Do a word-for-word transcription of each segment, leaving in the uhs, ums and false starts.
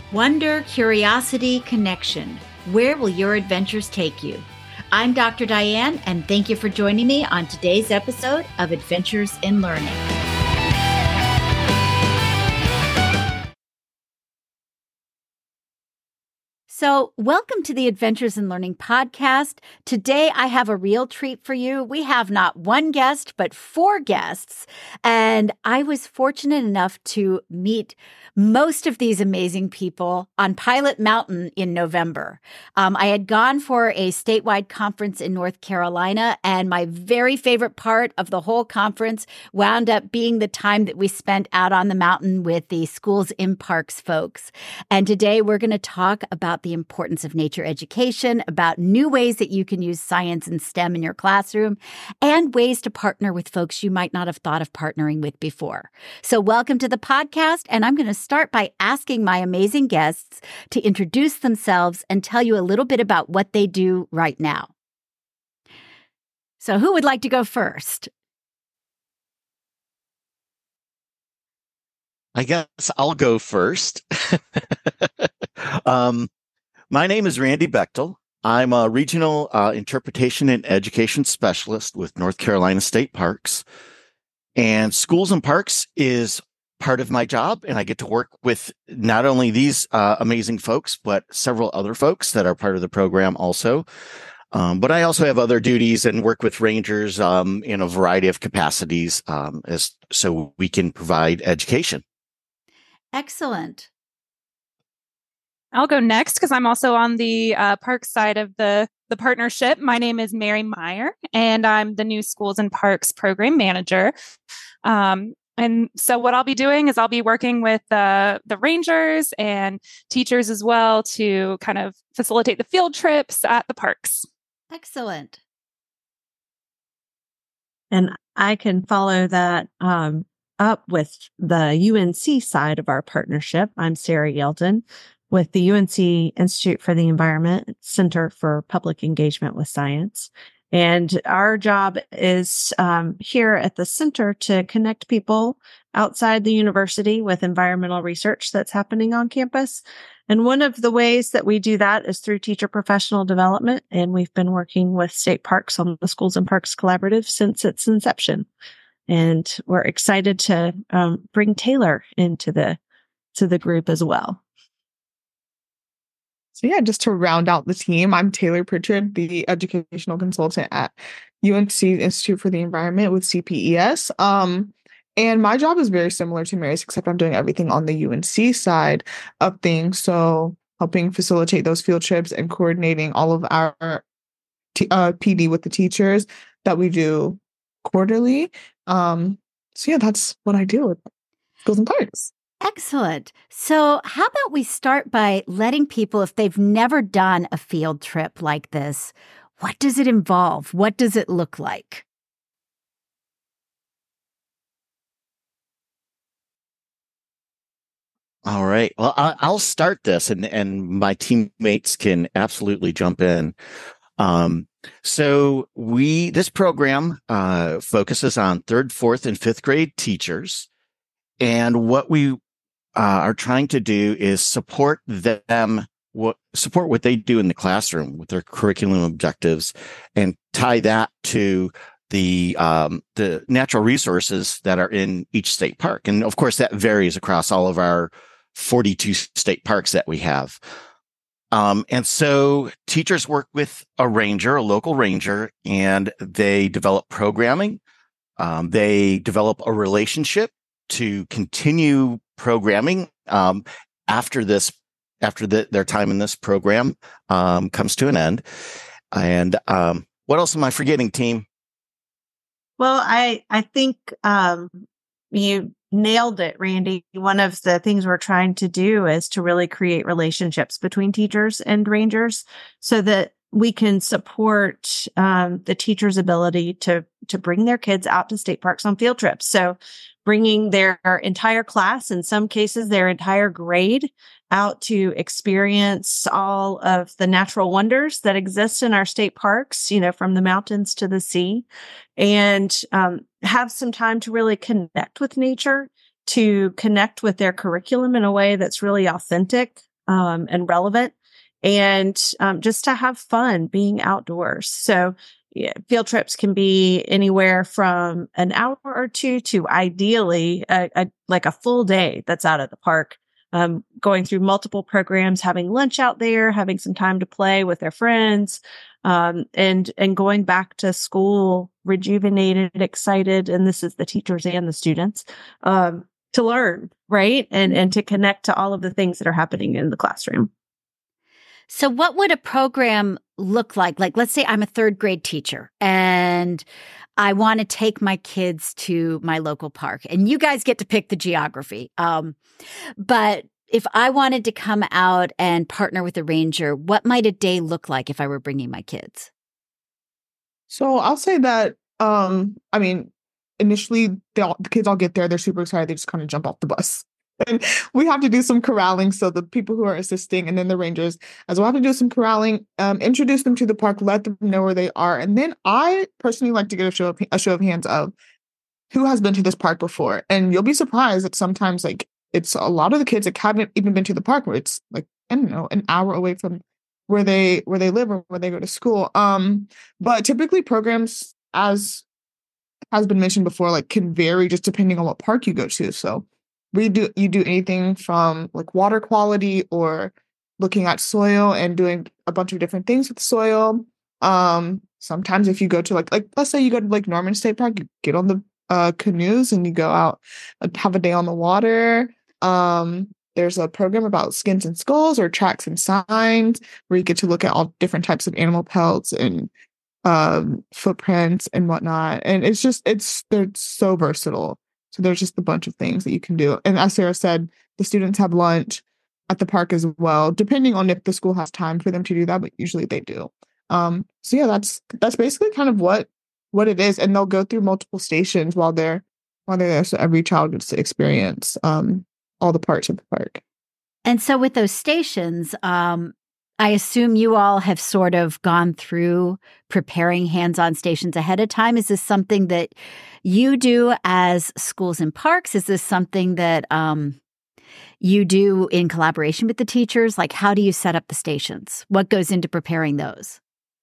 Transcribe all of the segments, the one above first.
Wonder, curiosity, connection. Where will your adventures take you? I'm Doctor Diane, and thank you for joining me on today's episode of Adventures in Learning. So, welcome to the Adventures in Learning podcast. Today, I have a real treat for you. We have not one guest, but four guests. And I was fortunate enough to meet most of these amazing people on Pilot Mountain in November. Um, I had gone for a statewide conference in North Carolina, and my very favorite part of the whole conference wound up being the time that we spent out on the mountain with the Schools in Parks folks. And today, we're going to talk about the importance of nature education, about new ways that you can use science and STEM in your classroom, and ways to partner with folks you might not have thought of partnering with before. So welcome to the podcast, and I'm going to start by asking my amazing guests to introduce themselves and tell you a little bit about what they do right now. So who would like to go first? I guess I'll go first. um, My name is Randy Bechtel. I'm a regional uh, interpretation and education specialist with North Carolina State Parks. And Schools in Parks is part of my job, and I get to work with not only these uh, amazing folks, but several other folks that are part of the program also. Um, but I also have other duties and work with rangers um, in a variety of capacities um, as so we can provide education. Excellent. I'll go next because I'm also on the uh, park side of the, the partnership. My name is Mary Meyer, and I'm the new Schools in Parks program manager. Um, and so what I'll be doing is I'll be working with uh, the rangers and teachers as well to kind of facilitate the field trips at the parks. Excellent. And I can follow that um, up with the U N C side of our partnership. I'm Sarah Yelton with the U N C Institute for the Environment Center for Public Engagement with Science. And our job is um, here at the center to connect people outside the university with environmental research that's happening on campus. And one of the ways that we do that is through teacher professional development. And we've been working with State Parks on the Schools in Parks Collaborative since its inception. And we're excited to um, bring Taylor into the to the group as well. So yeah, just to round out the team, I'm Taylor Pritchard, the educational consultant at U N C Institute for the Environment with C P E S. Um, and my job is very similar to Mary's, except I'm doing everything on the U N C side of things. So helping facilitate those field trips and coordinating all of our t- uh, P D with the teachers that we do quarterly. Um, so yeah, that's what I do with Schools in Parks. Excellent. So how about we start by letting people, if they've never done a field trip like this, what does it involve? What does it look like? All right. Well, I'll start this, and, and my teammates can absolutely jump in. Um, so we, this program uh, focuses on third, fourth, and fifth grade teachers. And what we Uh, are trying to do is support them, what support what they do in the classroom with their curriculum objectives, and tie that to the um, the natural resources that are in each state park. And of course, that varies across all of our forty-two state parks that we have. Um, and so teachers work with a ranger, a local ranger, and they develop programming. Um, they develop a relationship to continue programming um, after this, after the, their time in this program um, comes to an end. And um, what else am I forgetting, team? Well, I I think um, you nailed it, Randy. One of the things we're trying to do is to really create relationships between teachers and rangers so that we can support um, the teachers' ability to to bring their kids out to state parks on field trips. So bringing their entire class, in some cases, their entire grade out to experience all of the natural wonders that exist in our state parks, you know, from the mountains to the sea, and um, have some time to really connect with nature, to connect with their curriculum in a way that's really authentic um, and relevant, and um, just to have fun being outdoors. So yeah, field trips can be anywhere from an hour or two to ideally a, a, like a full day that's out at the park, um, going through multiple programs, having lunch out there, having some time to play with their friends, um, and and going back to school rejuvenated, excited, and this is the teachers and the students, um, to learn, right? And and to connect to all of the things that are happening in the classroom. So what would a program look like? Like, let's say I'm a third grade teacher and I want to take my kids to my local park, and you guys get to pick the geography. Um, but if I wanted to come out and partner with a ranger, what might a day look like if I were bringing my kids? So I'll say that, um, I mean, initially they all, the kids all get there. They're super excited. They just kind of jump off the bus. And we have to do some corralling. So the people who are assisting and then the rangers as well have to do some corralling, um, introduce them to the park, let them know where they are. And then I personally like to get a show of, a show of hands of who has been to this park before. And you'll be surprised that sometimes like it's a lot of the kids that haven't even been to the park, where it's like, I don't know, an hour away from where they where they live or where they go to school. Um, but typically programs, as has been mentioned before, like can vary just depending on what park you go to. So we do you do anything from like water quality or looking at soil and doing a bunch of different things with soil. Um, sometimes if you go to like like let's say you go to like Norman State Park, you get on the uh, canoes and you go out and have a day on the water. Um, there's a program about skins and skulls or tracks and signs where you get to look at all different types of animal pelts and um, footprints and whatnot. And it's just it's they're so versatile. So there's just a bunch of things that you can do. And as Sarah said, the students have lunch at the park as well, depending on if the school has time for them to do that, but usually they do. Um, so yeah, that's that's basically kind of what what it is. And they'll go through multiple stations while they're while they're there. So every child gets to experience um, all the parts of the park. And so with those stations, um, I assume you all have sort of gone through preparing hands-on stations ahead of time. Is this something that you do as schools and parks? Is this something that um, you do in collaboration with the teachers? Like, how do you set up the stations? What goes into preparing those?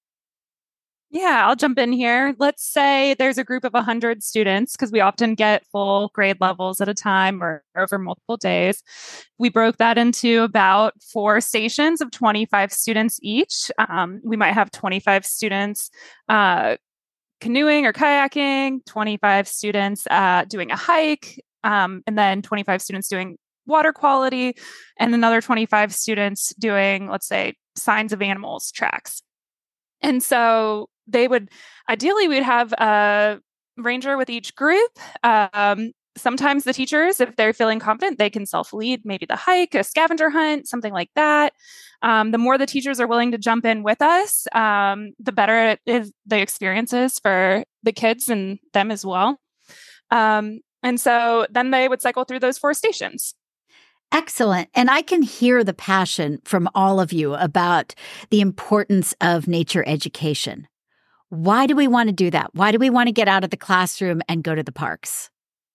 Yeah, I'll jump in here. Let's say there's a group of one hundred students, because we often get full grade levels at a time or over multiple days. We broke that into about four stations of twenty-five students each. Um, we might have twenty-five students uh, canoeing or kayaking, twenty-five students uh, doing a hike, um, and then twenty-five students doing water quality, and another twenty-five students doing, let's say, signs of animals tracks. And so they would, ideally, we'd have a ranger with each group. Um, sometimes the teachers, if they're feeling confident, they can self-lead maybe the hike, a scavenger hunt, something like that. Um, the more the teachers are willing to jump in with us, um, the better it is, the experience is for the kids and them as well. Um, and so then they would cycle through those four stations. Excellent. And I can hear the passion from all of you about the importance of nature education. Why do we want to do that? Why do we want to get out of the classroom and go to the parks?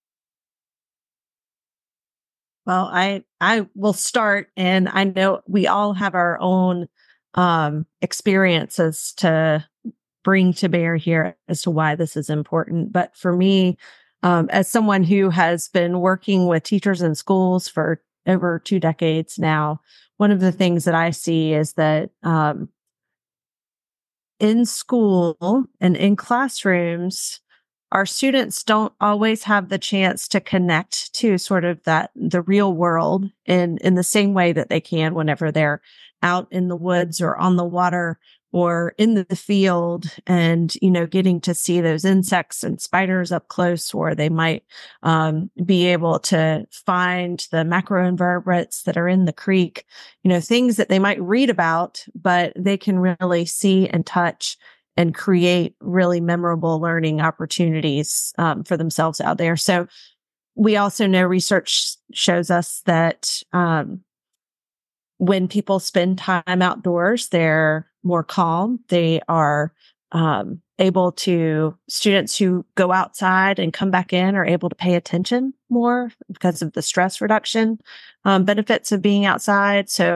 Well, I I will start, and I know we all have our own um, experiences to bring to bear here as to why this is important. But for me, um, as someone who has been working with teachers in schools for over two decades now, one of the things that I see is that um, in school and in classrooms, our students don't always have the chance to connect to sort of that, the real world in, in the same way that they can whenever they're out in the woods or on the water or in the field and, you know, getting to see those insects and spiders up close, or they might um, be able to find the macroinvertebrates that are in the creek, you know, things that they might read about, but they can really see and touch and create really memorable learning opportunities um, for themselves out there. So we also know research shows us that um, when people spend time outdoors, they're more calm. They are um, able to, students who go outside and come back in are able to pay attention more because of the stress reduction um, benefits of being outside. So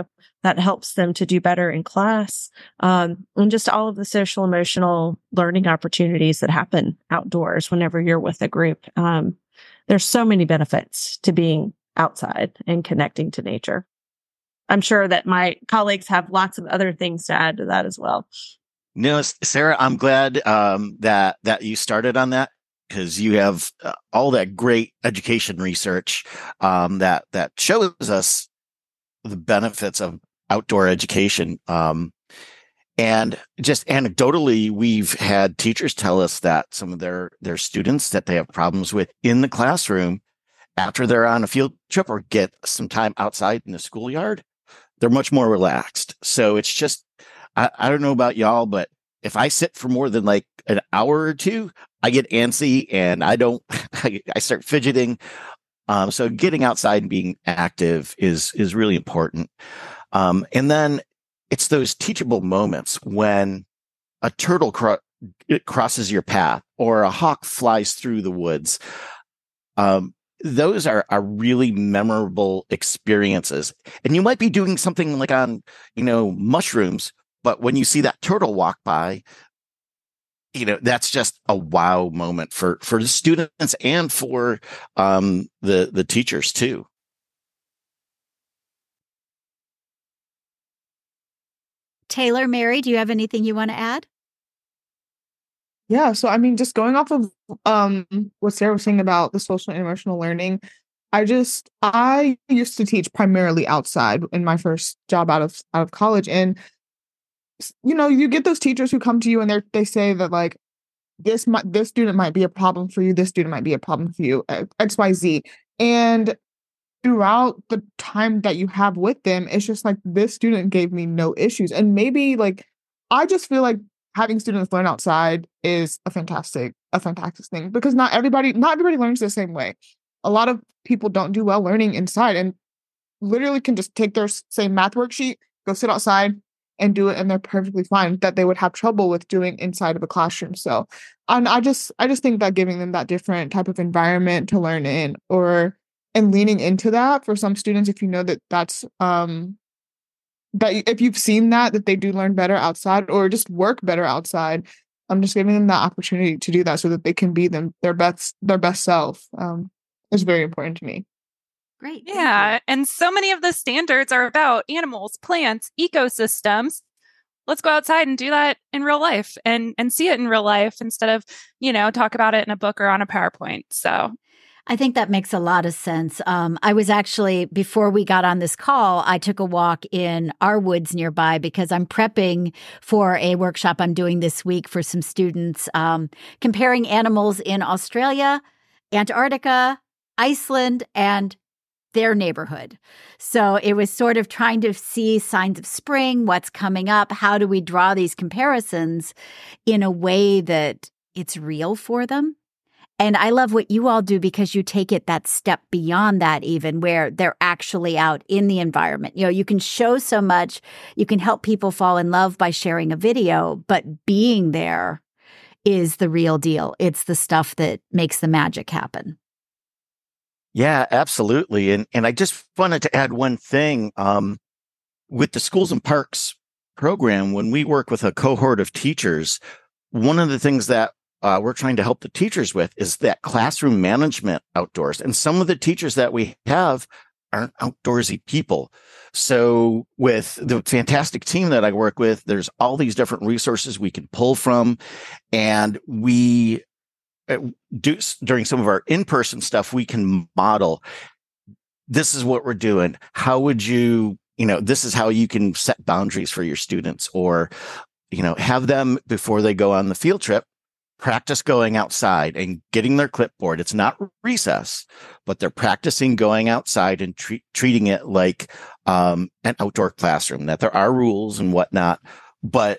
that helps them to do better in class, um, and just all of the social emotional learning opportunities that happen outdoors whenever you're with a group. Um, there's so many benefits to being outside and connecting to nature. I'm sure that my colleagues have lots of other things to add to that as well. No, Sarah, I'm glad um, that that you started on that, because you have uh, all that great education research um, that that shows us the benefits of outdoor education. Um, and just anecdotally, we've had teachers tell us that some of their their students that they have problems with in the classroom, after they're on a field trip or get some time outside in the schoolyard, they're much more relaxed. So it's just, I, I don't know about y'all, but if I sit for more than like an hour or two, I get antsy and I don't, I start fidgeting. Um, so getting outside and being active is, is really important. Um, and then it's those teachable moments when a turtle cro- it crosses your path or a hawk flies through the woods. Um, those are, are really memorable experiences. And you might be doing something like on, you know, mushrooms, but when you see that turtle walk by, you know, that's just a wow moment for, for the students and for um, the, the teachers too. Taylor, Mary, do you have anything you want to add? Yeah, so I mean, just going off of um what Sarah was saying about the social and emotional learning, I just I used to teach primarily outside in my first job out of out of college, and you know, you get those teachers who come to you and they they say that like this might this student might be a problem for you, this student might be a problem for you, X Y Z, and throughout the time that you have with them, it's just like this student gave me no issues, and maybe like I just feel like having students learn outside is a fantastic, a fantastic thing, because not everybody, not everybody learns the same way. A lot of people don't do well learning inside and literally can just take their same math worksheet, go sit outside and do it, and they're perfectly fine, that they would have trouble with doing inside of a classroom. So, and I just, I just think that giving them that different type of environment to learn in, or, and leaning into that for some students, if you know that that's, um, that if you've seen that, that they do learn better outside or just work better outside, I'm just giving them that opportunity to do that so that they can be them, their best, their best self, um, is very important to me. Great. Yeah. And so many of the standards are about animals, plants, ecosystems. Let's go outside and do that in real life and, and see it in real life instead of, you know, talk about it in a book or on a PowerPoint. So I think that makes a lot of sense. Um, I was actually, before we got on this call, I took a walk in our woods nearby because I'm prepping for a workshop I'm doing this week for some students, um, comparing animals in Australia, Antarctica, Iceland, and their neighborhood. So it was sort of trying to see signs of spring, what's coming up, how do we draw these comparisons in a way that it's real for them. And I love what you all do because you take it that step beyond that, even where they're actually out in the environment. You know, you can show so much, you can help people fall in love by sharing a video, but being there is the real deal. It's the stuff that makes the magic happen. Yeah, absolutely. And and I just wanted to add one thing. Um, with the Schools and Parks program, when we work with a cohort of teachers, one of the things that uh, we're trying to help the teachers with is that classroom management outdoors. And some of the teachers that we have aren't outdoorsy people. So with the fantastic team that I work with, there's all these different resources we can pull from. And we do during some of our in-person stuff, we can model, this is what we're doing. How would you, you know, this is how you can set boundaries for your students, or, you know, have them before they go on the field trip, practice going outside and getting their clipboard. It's not recess, but they're practicing going outside and treat, treating it like um, an outdoor classroom, that there are rules and whatnot, but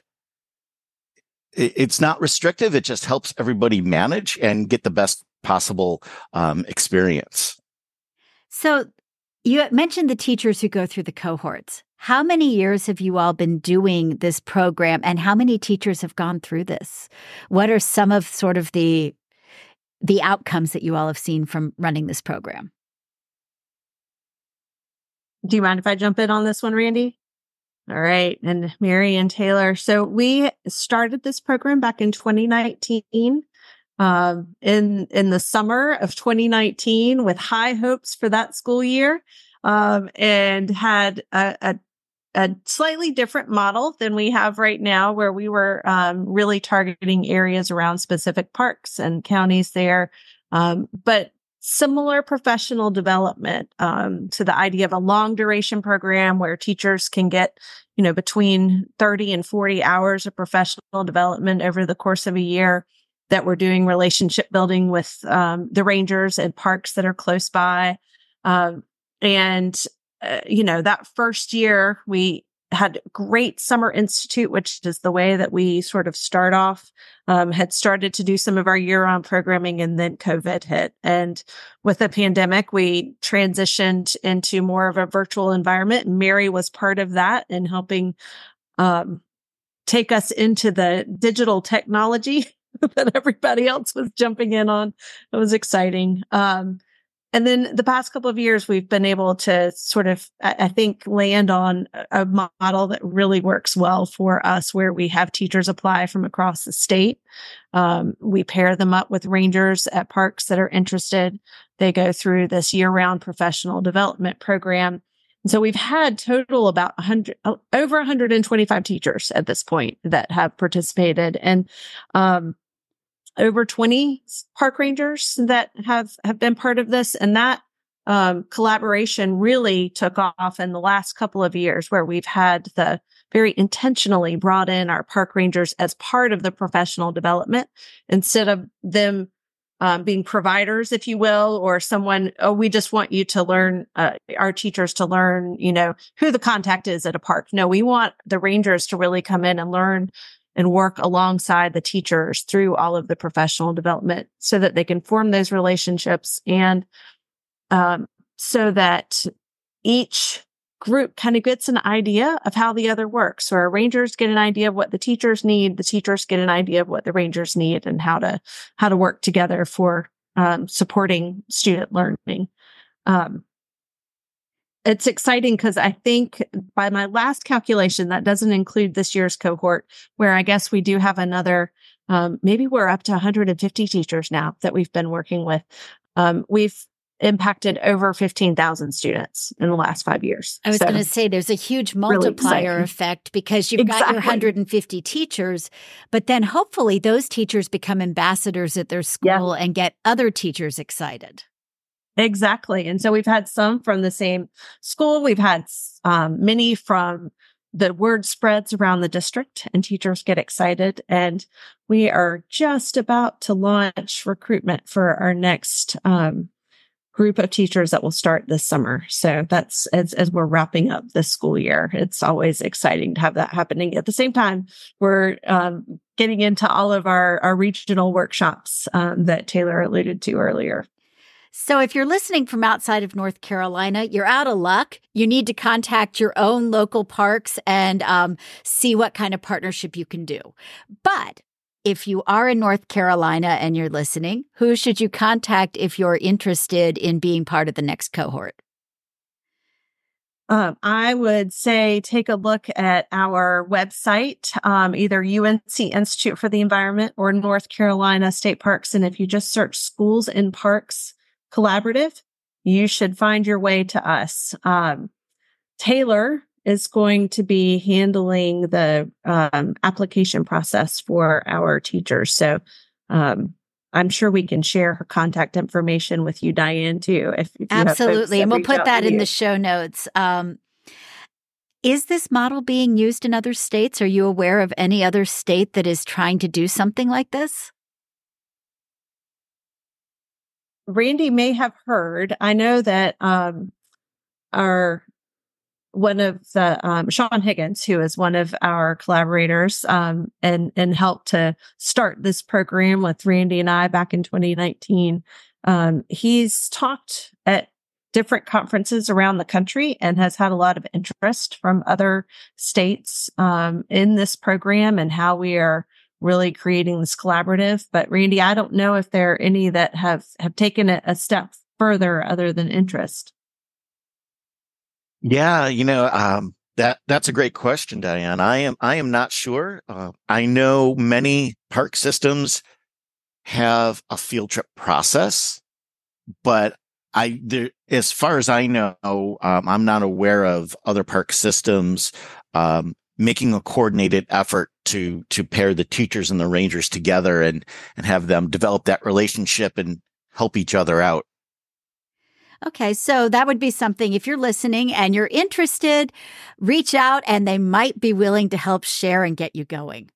it's not restrictive. It just helps everybody manage and get the best possible um, experience. So you mentioned the teachers who go through the cohorts. How many years have you all been doing this program, and how many teachers have gone through this? What are some of sort of the the outcomes that you all have seen from running this program? Do you mind if I jump in on this one, Randy? All right. And Mary and Taylor. So we started this program back in twenty nineteen. Um, in, in the summer of twenty nineteen with high hopes for that school year, um, and had a, a, a slightly different model than we have right now, where we were, um, really targeting areas around specific parks and counties there. Um, but similar professional development, um, to the idea of a long duration program where teachers can get, you know, between thirty and forty hours of professional development over the course of a year, that we're doing relationship building with um, the rangers and parks that are close by. Um, and, uh, you know, that first year we had great summer institute, which is the way that we sort of start off, um, had started to do some of our year round programming, and then COVID hit. And with the pandemic, we transitioned into more of a virtual environment. Mary was part of that and helping um, take us into the digital technology that everybody else was jumping in on. It was exciting. Um, and then the past couple of years, we've been able to sort of, I, I think, land on a model that really works well for us, where we have teachers apply from across the state. Um, we pair them up with rangers at parks that are interested. They go through this year-round professional development program. And so we've had total about one hundred, over one hundred twenty-five teachers at this point that have participated. And, um, over twenty park rangers that have, have been part of this. And that, um, collaboration really took off in the last couple of years, where we've had the very intentionally brought in our park rangers as part of the professional development, instead of them, um, being providers, if you will, or someone, oh, we just want you to learn, uh, our teachers to learn, you know, who the contact is at a park. No, we want the rangers to really come in and learn and work alongside the teachers through all of the professional development, so that they can form those relationships, and um, so that each group kind of gets an idea of how the other works. So our rangers get an idea of what the teachers need, the teachers get an idea of what the rangers need, and how to how to work together for um, supporting student learning. Um, It's exciting because I think by my last calculation, that doesn't include this year's cohort, where I guess we do have another, um, maybe we're up to one hundred fifty teachers now that we've been working with. Um, we've impacted over fifteen thousand students in the last five years. I was So, going to say there's a huge really multiplier exciting. effect, because you've got your Exactly. one hundred fifty teachers, but then hopefully those teachers become ambassadors at their school and get other teachers excited. Exactly. And so we've had some from the same school. We've had um, many from the word spreads around the district, and teachers get excited. And we are just about to launch recruitment for our next um, group of teachers that will start this summer. So that's as, as we're wrapping up this school year. It's always exciting to have that happening. At the same time, we're um, getting into all of our, our regional workshops um, that Taylor alluded to earlier. So if you're listening from outside of North Carolina, you're out of luck. You need to contact your own local parks and um, see what kind of partnership you can do. But if you are in North Carolina and you're listening, who should you contact if you're interested in being part of the next cohort? Um, I would say take a look at our website, um, either U N C Institute for the Environment or North Carolina State Parks. And if you just search Schools in Parks Collaborative, you should find your way to us. Um, Taylor is going to be handling the um, application process for our teachers. So um, I'm sure we can share her contact information with you, Diane, too. If, if you Absolutely. And we'll put that in you. the show notes. Um, is this model being used in other states? Are you aware of any other state that is trying to do something like this? Randy may have heard. I know that um, our one of the um, Sean Higgins, who is one of our collaborators, um, and and helped to start this program with Randy and I back in twenty nineteen. Um, he's talked at different conferences around the country and has had a lot of interest from other states um, in this program and how we are really creating this collaborative. But Randy, I don't know if there are any that have, have taken it a step further other than interest. Yeah, you know, um, That that's a great question, Diane. I am I am not sure. Uh, I know many park systems have a field trip process, but I there as far as I know, um, I'm not aware of other park systems um, making a coordinated effort to to pair the teachers and the rangers together and and have them develop that relationship and help each other out. Okay, so that would be something if you're listening and you're interested, reach out and they might be willing to help share and get you going.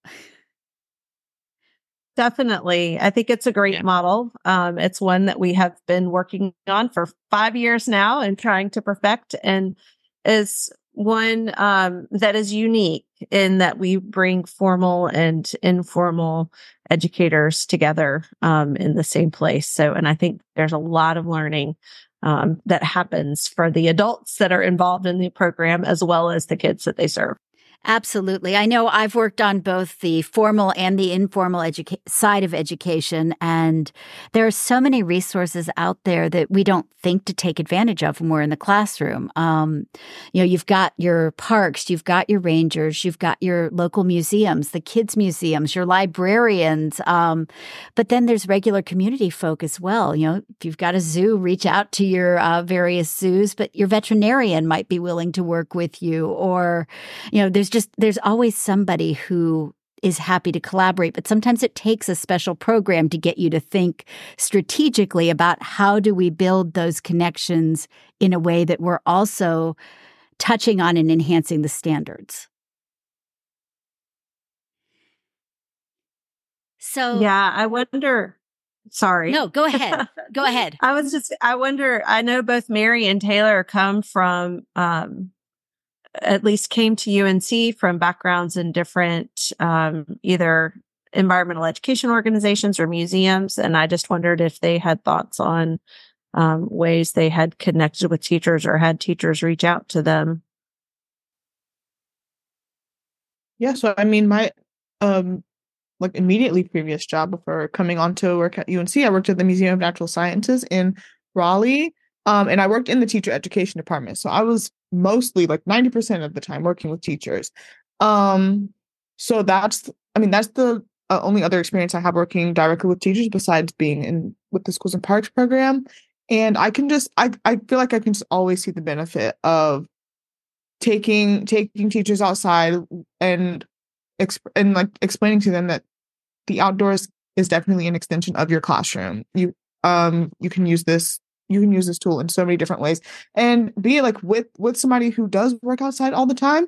Definitely. I think it's a great Yeah. model. Um, it's one that we have been working on for five years now and trying to perfect, and is one um, that is unique in that we bring formal and informal educators together um, in the same place. So, and I think there's a lot of learning um, that happens for the adults that are involved in the program as well as the kids that they serve. Absolutely. I know I've worked on both the formal and the informal educa- side of education, and there are so many resources out there that we don't think to take advantage of when we're in the classroom. Um, you know, you've got your parks, you've got your rangers, you've got your local museums, the kids' museums, your librarians, um, but then there's regular community folk as well. You know, if you've got a zoo, reach out to your uh, various zoos, but your veterinarian might be willing to work with you, or, you know, there's just there's always somebody who is happy to collaborate, but sometimes it takes a special program to get you to think strategically about how do we build those connections in a way that we're also touching on and enhancing the standards. So Yeah, I wonder. Sorry. No, go ahead. Go ahead. I was just, I wonder, I know both Mary and Taylor come from, um, at least came to U N C from backgrounds in different, um, either environmental education organizations or museums. And I just wondered if they had thoughts on um, ways they had connected with teachers or had teachers reach out to them. Yeah, so I mean, my um like immediately previous job before coming on to work at U N C, I worked at the Museum of Natural Sciences in Raleigh. Um, and I worked in the teacher education department. So I was mostly like ninety percent of the time working with teachers. Um, so that's, I mean, that's the uh, only other experience I have working directly with teachers besides being in with the Schools and Parks program. And I can just, I, I feel like I can just always see the benefit of taking, taking teachers outside and, exp- and like explaining to them that the outdoors is definitely an extension of your classroom. You, um, you can use this You can use this tool in so many different ways, and be it like with with somebody who does work outside all the time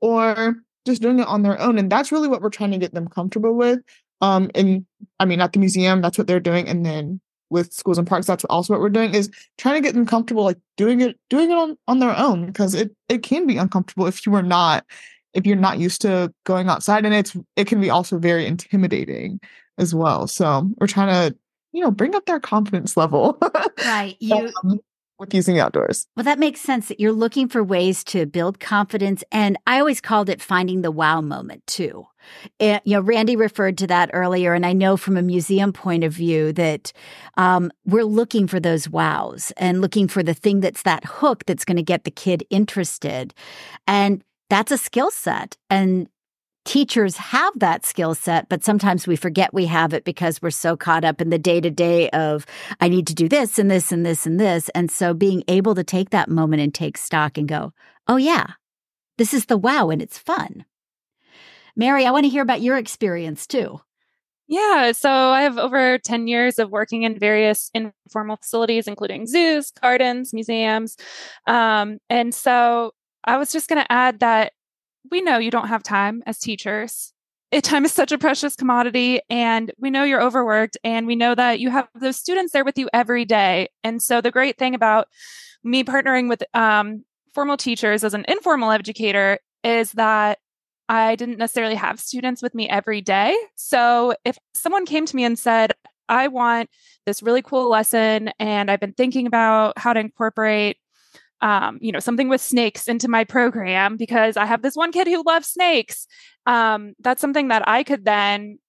or just doing it on their own. And that's really what we're trying to get them comfortable with. Um, and I mean, at the museum, that's what they're doing. And then with Schools and Parks, that's also what we're doing, is trying to get them comfortable, like doing it, doing it on, on their own, because it, it can be uncomfortable if you are not, if you're not used to going outside, and it's, it can be also very intimidating as well. So we're trying to, you know, bring up their confidence level. Right. You um, with using outdoors. Well, that makes sense that you're looking for ways to build confidence. And I always called it finding the wow moment too. And, you know, Randy referred to that earlier. And I know from a museum point of view that um, we're looking for those wows and looking for the thing that's that hook that's going to get the kid interested. And that's a skill set. And teachers have that skill set, but sometimes we forget we have it because we're so caught up in the day-to-day of, I need to do this and this and this and this. And so being able to take that moment and take stock and go, oh yeah, this is the wow and it's fun. Mary, I want to hear about your experience too. Yeah, so I have over ten years of working in various informal facilities, including zoos, gardens, museums. Um, and so I was just going to add that we know you don't have time as teachers. It, time is such a precious commodity, and we know you're overworked, and we know that you have those students there with you every day. And so the great thing about me partnering with um, formal teachers as an informal educator is that I didn't necessarily have students with me every day. So if someone came to me and said, I want this really cool lesson, and I've been thinking about how to incorporate Um, you know, something with snakes into my program because I have this one kid who loves snakes. Um, that's something that I could then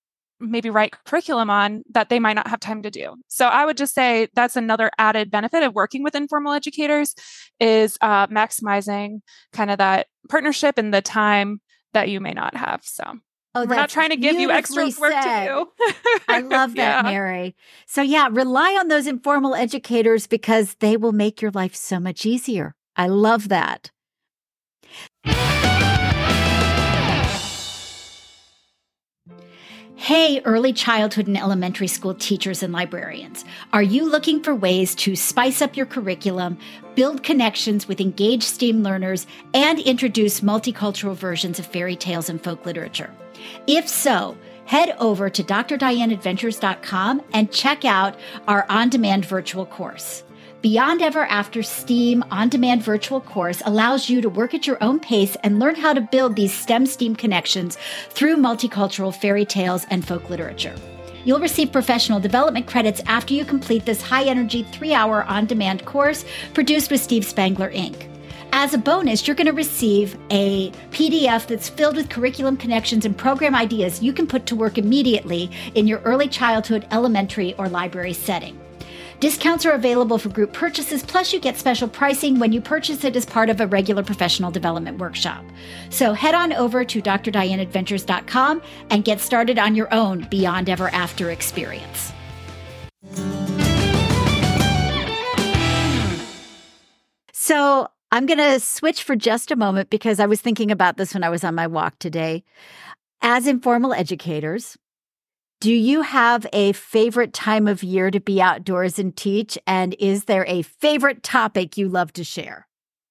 maybe write curriculum on that they might not have time to do. So I would just say that's another added benefit of working with informal educators is uh, maximizing kind of that partnership and the time that you may not have. So Oh, we're not trying to give you extra work said. to do. I love that, Yeah. Mary. So yeah, rely on those informal educators because they will make your life so much easier. I love that. Hey, early childhood and elementary school teachers and librarians. Are you looking for ways to spice up your curriculum, build connections with engaged STEAM learners, and introduce multicultural versions of fairy tales and folk literature? If so, head over to d r diane adventures dot com and check out our on-demand virtual course. Beyond Ever After STEAM on-demand virtual course allows you to work at your own pace and learn how to build these STEM STEAM connections through multicultural fairy tales and folk literature. You'll receive professional development credits after you complete this high-energy three-hour on-demand course produced with Steve Spangler, Incorporated. As a bonus, you're going to receive a P D F that's filled with curriculum connections and program ideas you can put to work immediately in your early childhood, elementary, or library setting. Discounts are available for group purchases, plus you get special pricing when you purchase it as part of a regular professional development workshop. So head on over to d r diane adventures dot com and get started on your own Beyond Ever After experience. So I'm going to switch for just a moment because I was thinking about this when I was on my walk today. As informal educators, do you have a favorite time of year to be outdoors and teach? And is there a favorite topic you love to share?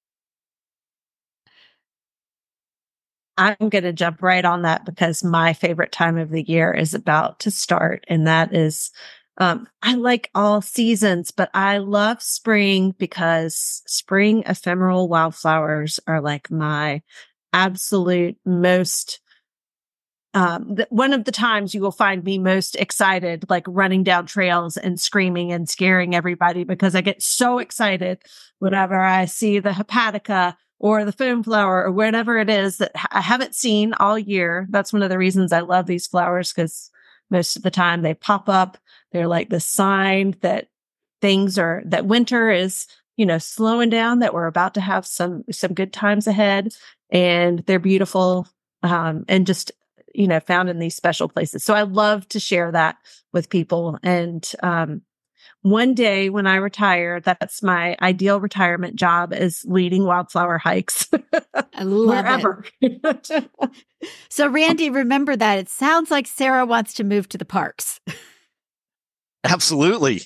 I'm going to jump right on that because my favorite time of the year is about to start. And that is, um, I like all seasons, but I love spring because spring ephemeral wildflowers are like my absolute most Um, th- one of the times you will find me most excited, like running down trails and screaming and scaring everybody because I get so excited whenever I see the hepatica or the foam flower or whatever it is that I haven't seen all year. That's one of the reasons I love these flowers because most of the time they pop up. They're like the sign that things are, that winter is, you know, slowing down, that we're about to have some, some good times ahead, and they're beautiful. Um, and just, you know, found in these special places. So I love to share that with people. And, um, one day when I retire, that's my ideal retirement job, is leading wildflower hikes. I love wherever. it. So Randy, remember that. It sounds like Sarah wants to move to the parks. Absolutely.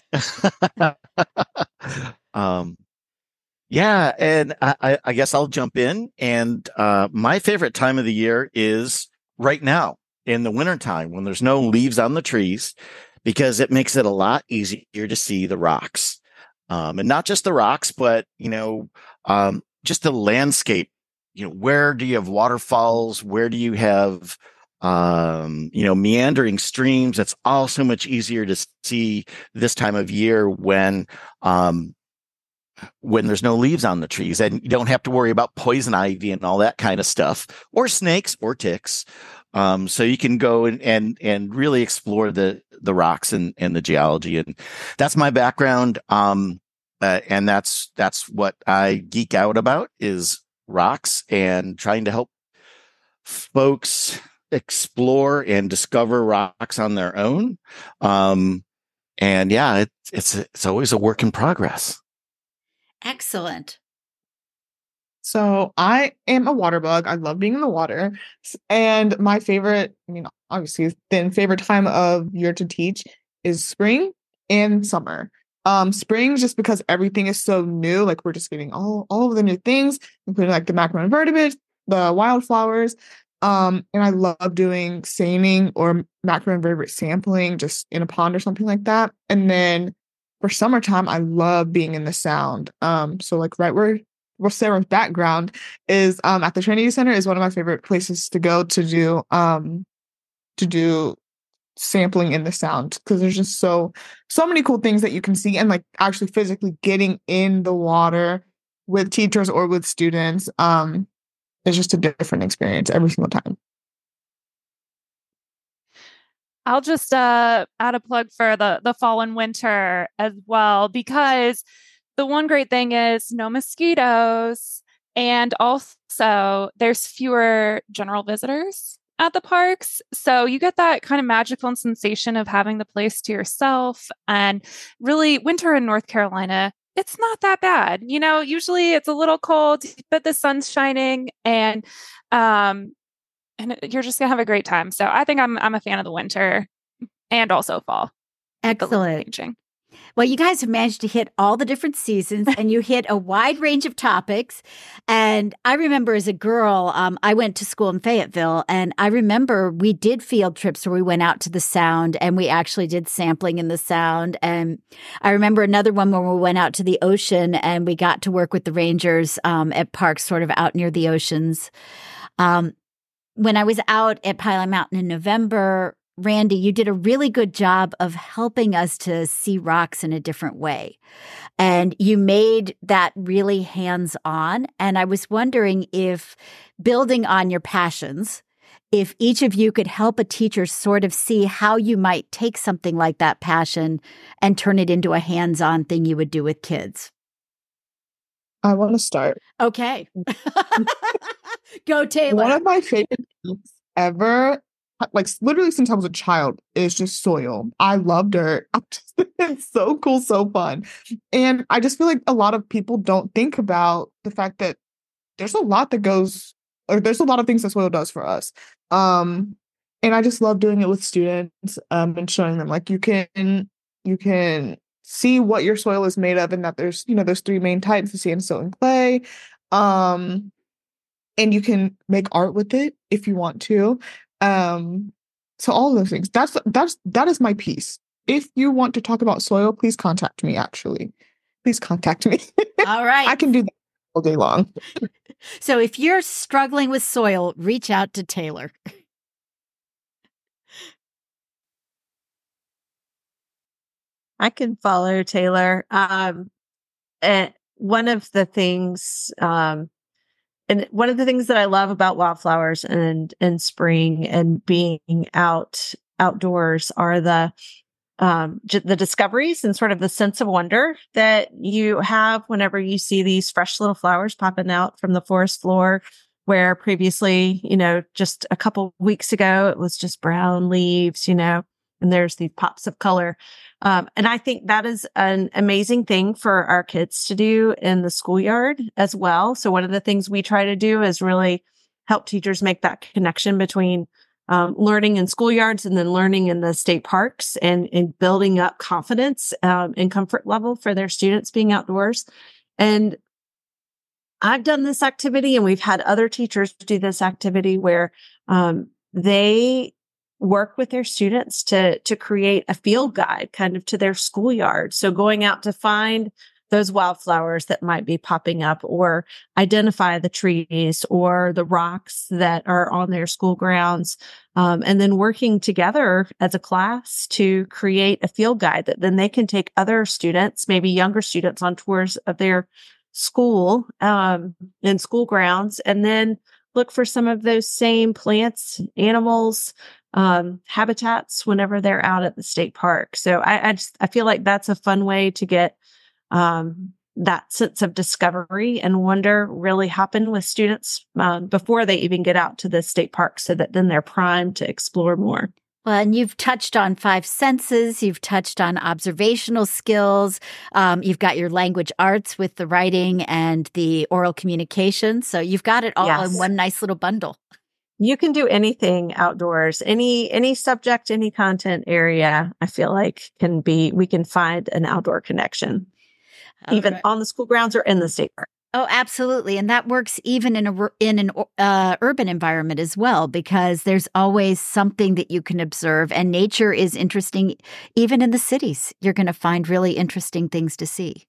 um, yeah. And I, I, I guess I'll jump in. And uh, my favorite time of the year is right now in the wintertime when there's no leaves on the trees, because it makes it a lot easier to see the rocks. Um, and not just the rocks, but, you know, um, just the landscape. You know, where do you have waterfalls? Where do you have, um, you know, meandering streams? It's all so much easier to see this time of year when, um, when there's no leaves on the trees, and you don't have to worry about poison ivy and all that kind of stuff, or snakes or ticks. Um, so you can go and, and, and really explore the, the rocks and, and the geology. And that's my background. Um, uh, and that's, that's what I geek out about, is rocks and trying to help folks explore and discover rocks on their own. Um, and yeah, it, it's, it's always a work in progress. Excellent. So I am a water bug. I love being in the water. And my favorite, I mean, obviously, then favorite time of year to teach is spring and summer. Um, spring, just because everything is so new, like we're just getting all, all of the new things, including like the macroinvertebrates, the wildflowers. Um, and I love doing seining or macroinvertebrate sampling just in a pond or something like that. And then for summertime, I love being in the sound. Um, so like right where, where Sarah's background is, um, at the Trinity Center is one of my favorite places to go to do, um, to do sampling in the sound, because there's just so, so many cool things that you can see, and like actually physically getting in the water with teachers or with students. Um, it's just a different experience every single time. I'll just uh, add a plug for the the fall and winter as well, because the one great thing is no mosquitoes, and also there's fewer general visitors at the parks. So you get that kind of magical sensation of having the place to yourself. And really, winter in North Carolina, it's not that bad. You know, usually it's a little cold, but the sun's shining, and um, and you're just gonna have a great time. So I think I'm I'm a fan of the winter and also fall. Excellent. Well, you guys have managed to hit all the different seasons, and you hit a wide range of topics. And I remember as a girl, um, I went to school in Fayetteville, and I remember we did field trips where we went out to the Sound, and we actually did sampling in the Sound. And I remember another one where we went out to the ocean, and we got to work with the rangers um, at parks sort of out near the oceans. Um, when I was out at Pilot Mountain in November, Randy, you did a really good job of helping us to see rocks in a different way. And you made that really hands-on. And I was wondering if, building on your passions, if each of you could help a teacher sort of see how you might take something like that passion and turn it into a hands-on thing you would do with kids. I want to start. Okay. Go, Taylor. One of my favorite things ever, like literally since I was a child, is just soil. I love dirt. It's so cool, so fun. And I just feel like a lot of people don't think about the fact that there's a lot that goes, or there's a lot of things that soil does for us. Um, and I just love doing it with students um, and showing them like you can, you can see what your soil is made of, and that there's, you know, there's three main types: sandstone and clay. Um, and you can make art with it if you want to. Um, so all of those things, that's, that's, that is my piece. If you want to talk about soil, please contact me, actually. Please contact me. All right. I can do that all day long. So if you're struggling with soil, reach out to Taylor. I can follow Taylor. Um, and one of the things, um, and one of the things that I love about wildflowers and and spring and being out outdoors are the um, j- the discoveries and sort of the sense of wonder that you have whenever you see these fresh little flowers popping out from the forest floor, where previously, you know, just a couple weeks ago, it was just brown leaves, you know, and there's these pops of color. Um, and I think that is an amazing thing for our kids to do in the schoolyard as well. So one of the things we try to do is really help teachers make that connection between um, learning in schoolyards and then learning in the state parks, and, and building up confidence um, and comfort level for their students being outdoors. And I've done this activity, and we've had other teachers do this activity where um, they work with their students to, to create a field guide kind of to their schoolyard. So going out to find those wildflowers that might be popping up, or identify the trees or the rocks that are on their school grounds. Um, and then working together as a class to create a field guide that then they can take other students, maybe younger students, on tours of their school, um, in school grounds, and then look for some of those same plants, animals, um, habitats whenever they're out at the state park. So I, I just, I feel like that's a fun way to get, um, that sense of discovery and wonder really happen with students, um, before they even get out to the state park, so that then they're primed to explore more. Well, and you've touched on five senses. You've touched on observational skills. Um, you've got your language arts with the writing and the oral communication. So you've got it all Yes. in one nice little bundle. You can do anything outdoors, any, any subject, any content area, I feel like can be, we can find an outdoor connection, All even right. on the school grounds or in the state park. Oh, absolutely. And that works even in a in an uh, urban environment as well, because there's always something that you can observe, and nature is interesting. Even in the cities, you're going to find really interesting things to see.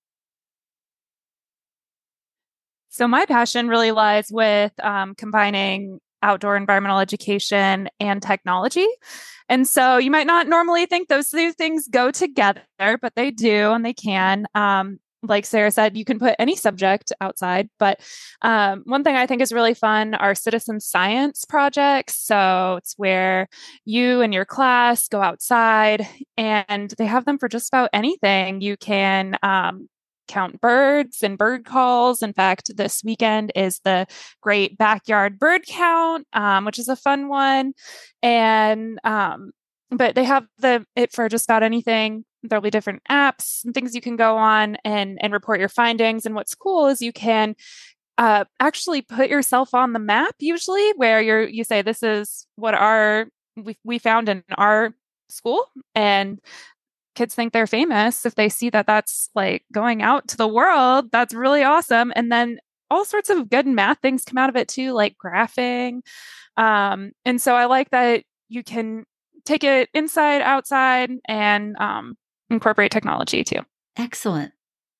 So my passion really lies with um, combining outdoor environmental education and technology. And so you might not normally think those two things go together, but they do, and they can. Um, like Sarah said, you can put any subject outside. But um, one thing I think is really fun are citizen science projects. So it's where you and your class go outside, and they have them for just about anything. You can um, count birds and bird calls. In fact, this weekend is the Great Backyard Bird Count, um, which is a fun one. And um, but they have the it for just about anything. There'll be different apps and things you can go on and and report your findings. And what's cool is you can uh, actually put yourself on the map. Usually, where you're you say this is what our we we found in our school, and kids think they're famous if they see that that's like going out to the world. That's really awesome. And then all sorts of good math things come out of it too, like graphing. Um, and so I like that you can take it inside, outside, and um, incorporate technology too. Excellent.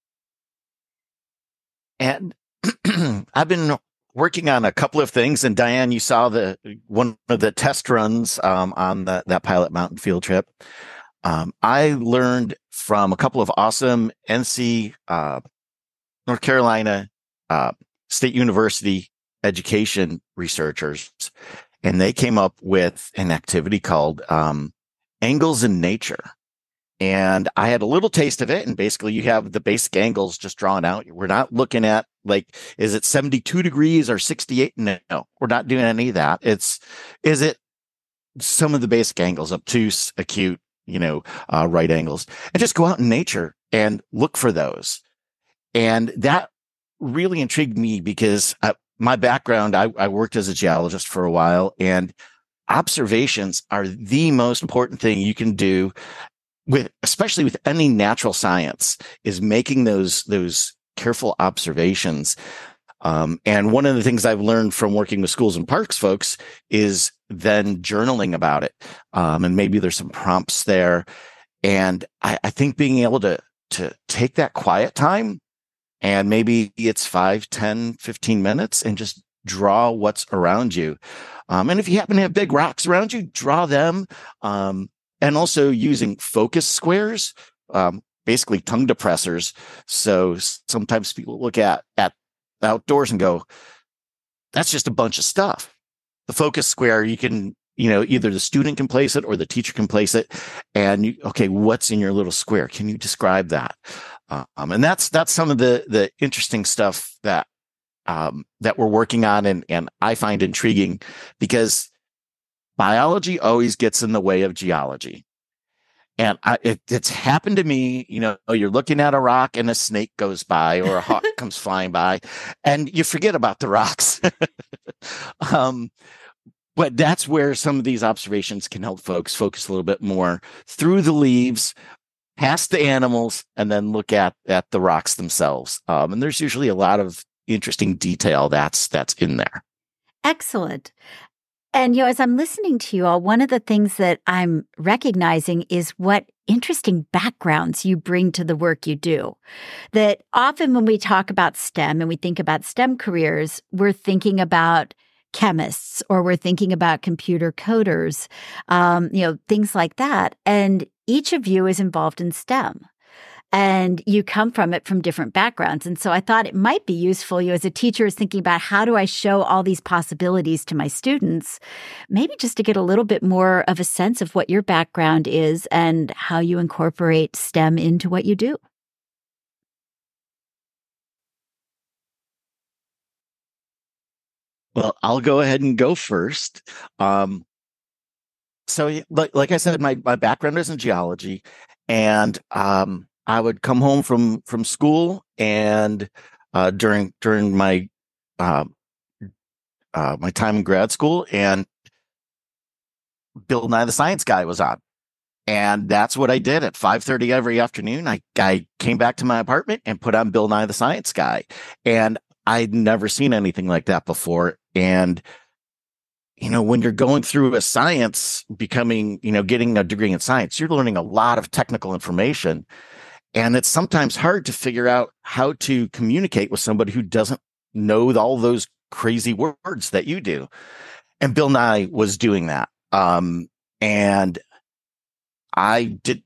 And I've been working on a couple of things. And Diane, you saw the one of the test runs um, on the, that Pilot Mountain field trip. Um, I learned from a couple of awesome N C, uh, North Carolina uh, State University education researchers, and they came up with an activity called um, Angles in Nature. And I had a little taste of it. And basically, you have the basic angles just drawn out. We're not looking at like, is it seventy-two degrees or sixty-eight? No, we're not doing any of that. It's, is it some of the basic angles, obtuse, acute, you know, uh, right angles, and just go out in nature and look for those. And that really intrigued me because uh, my background, I, I worked as a geologist for a while, and observations are the most important thing you can do with, especially with any natural science, is making those, those careful observations. Um, and one of the things I've learned from working with schools and parks folks is then journaling about it. Um, and maybe there's some prompts there. And I, I think being able to, to take that quiet time, and maybe it's five, ten, fifteen minutes, and just draw what's around you. Um, and if you happen to have big rocks around you, draw them. Um, and also using focus squares, um, basically tongue depressors. So sometimes people look at, at outdoors and go, that's just a bunch of stuff. The focus square, you can, you know, either the student can place it or the teacher can place it. And you, okay, what's in your little square? Can you describe that? Um, and that's, that's some of the, the interesting stuff that, um, that we're working on. And, and I find intriguing because biology always gets in the way of geology. And I, it, it's happened to me, you know, you're looking at a rock and a snake goes by or a hawk comes flying by and you forget about the rocks. um, but that's where some of these observations can help folks focus a little bit more through the leaves, past the animals, and then look at, at the rocks themselves. Um, and there's usually a lot of interesting detail that's, that's in there. Excellent. And, you know, as I'm listening to you all, one of the things that I'm recognizing is what interesting backgrounds you bring to the work you do. That often when we talk about STEM and we think about STEM careers, we're thinking about chemists or we're thinking about computer coders, um, you know, things like that. And each of you is involved in STEM. And you come from it from different backgrounds. And so I thought it might be useful, you as a teacher is thinking about how do I show all these possibilities to my students, maybe just to get a little bit more of a sense of what your background is and how you incorporate STEM into what you do. Well, I'll go ahead and go first. Um, so like, like I said, my, my background is in geology, and um, I would come home from, from school, and uh, during, during my, uh, uh, my time in grad school, and Bill Nye the Science Guy was on. And that's what I did at five thirty every afternoon. I, I came back to my apartment and put on Bill Nye the Science Guy. And I'd never seen anything like that before. And, you know, when you're going through a science, becoming, you know, getting a degree in science, you're learning a lot of technical information. And it's sometimes hard to figure out how to communicate with somebody who doesn't know all those crazy words that you do. And Bill Nye was doing that. Um, and I did,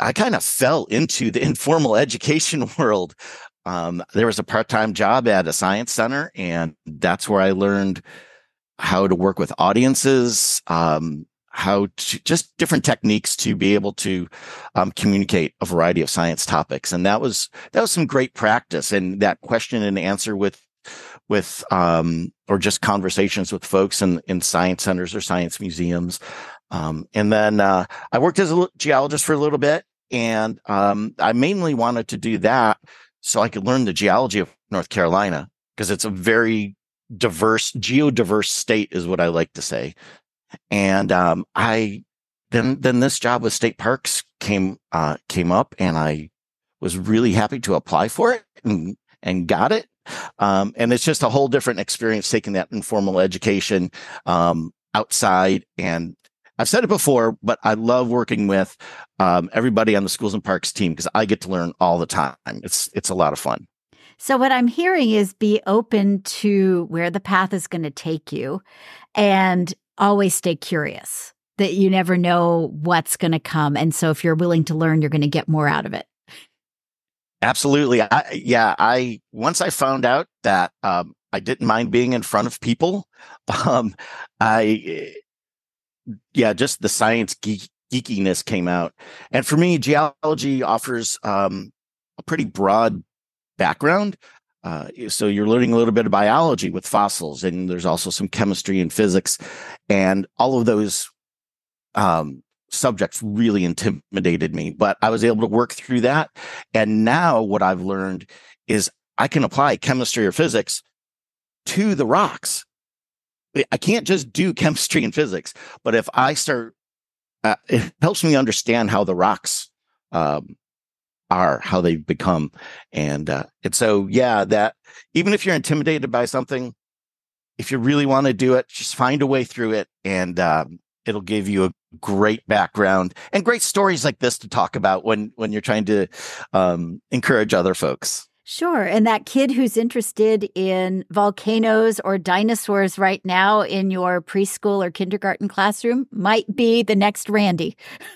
I kind of fell into the informal education world. Um, there was a part-time job at a science center, and that's where I learned how to work with audiences, um, how to just different techniques to be able to um, communicate a variety of science topics. And that was, that was some great practice. And that question and answer with, with, um, or just conversations with folks in, in science centers or science museums. Um, and then, uh, I worked as a geologist for a little bit, and, um, I mainly wanted to do that so I could learn the geology of North Carolina, because it's a very diverse, geodiverse state is what I like to say. And, um, I, then, then this job with state parks came, uh, came up, and I was really happy to apply for it and, and got it. Um, and it's just a whole different experience taking that informal education, um, outside. And I've said it before, but I love working with, um, everybody on the Schools and Parks team, because I get to learn all the time. It's, it's a lot of fun. So what I'm hearing is be open to where the path is going to take you, and always stay curious, that you never know what's going to come. And so if you're willing to learn, you're going to get more out of it. Absolutely. I, yeah. I, once I found out that, um, I didn't mind being in front of people, um, I, yeah, just the science geek, geekiness came out. And for me, geology offers, um, a pretty broad background. Uh, so you're learning a little bit of biology with fossils, and there's also some chemistry and physics, and all of those, um, subjects really intimidated me, but I was able to work through that. And now what I've learned is I can apply chemistry or physics to the rocks. I can't just do chemistry and physics, but if I start, uh, it helps me understand how the rocks, um, are, how they become. And, uh, and so, yeah, that even if you're intimidated by something, if you really want to do it, just find a way through it. And, um, it'll give you a great background and great stories like this to talk about when, when you're trying to, um, encourage other folks. Sure. And that kid who's interested in volcanoes or dinosaurs right now in your preschool or kindergarten classroom might be the next Randy.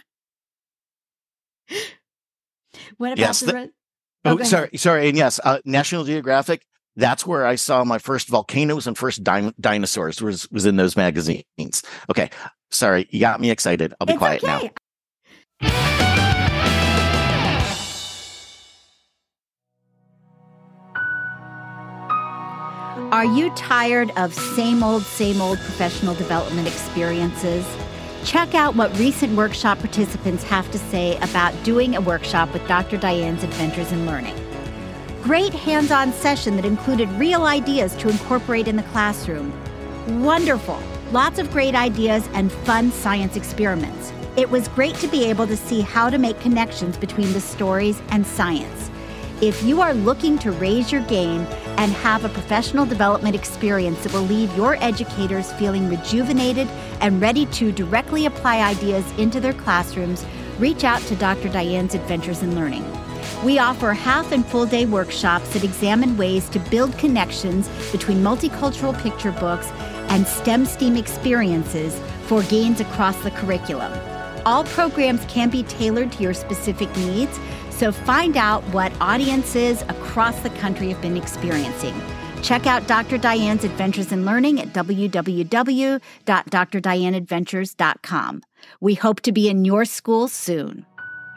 What about yes, the, the re- oh, oh sorry, sorry, and yes, uh, National Geographic. That's where I saw my first volcanoes and first di- dinosaurs was was in those magazines. Okay, sorry, you got me excited. I'll be it's quiet okay. now. Are you tired of same old, same old professional development experiences? Check out what recent workshop participants have to say about doing a workshop with Doctor Diane's Adventures in Learning. Great hands-on session that included real ideas to incorporate in the classroom. Wonderful. Lots of great ideas and fun science experiments. It was great to be able to see how to make connections between the stories and science. If you are looking to raise your game and have a professional development experience that will leave your educators feeling rejuvenated and ready to directly apply ideas into their classrooms, reach out to Doctor Diane's Adventures in Learning. We offer half and full day workshops that examine ways to build connections between multicultural picture books and STEM STEAM experiences for gains across the curriculum. All programs can be tailored to your specific needs, so find out what audiences across the country have been experiencing. Check out Doctor Diane's Adventures in Learning at w w w dot d r diane adventures dot com. We hope to be in your school soon.